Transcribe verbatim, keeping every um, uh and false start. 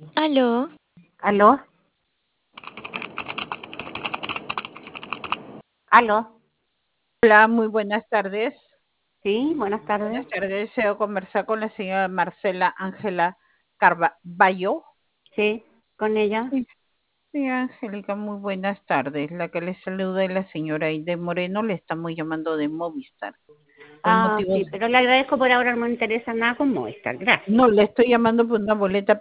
¿Aló? ¿Aló? ¿Aló? Hola, muy buenas tardes. Sí, buenas tardes. Buenas tardes, deseo conversar con la señora Marcela Ángela Carballo. Sí, con ella. Sí, sí, Angélica, muy buenas tardes. La que le saluda es la señora Aide Moreno, le estamos llamando de Movistar. El Ah, motivo sí, pero le agradezco por ahora, no me interesa nada con Movistar. Gracias. No, le estoy llamando por una boleta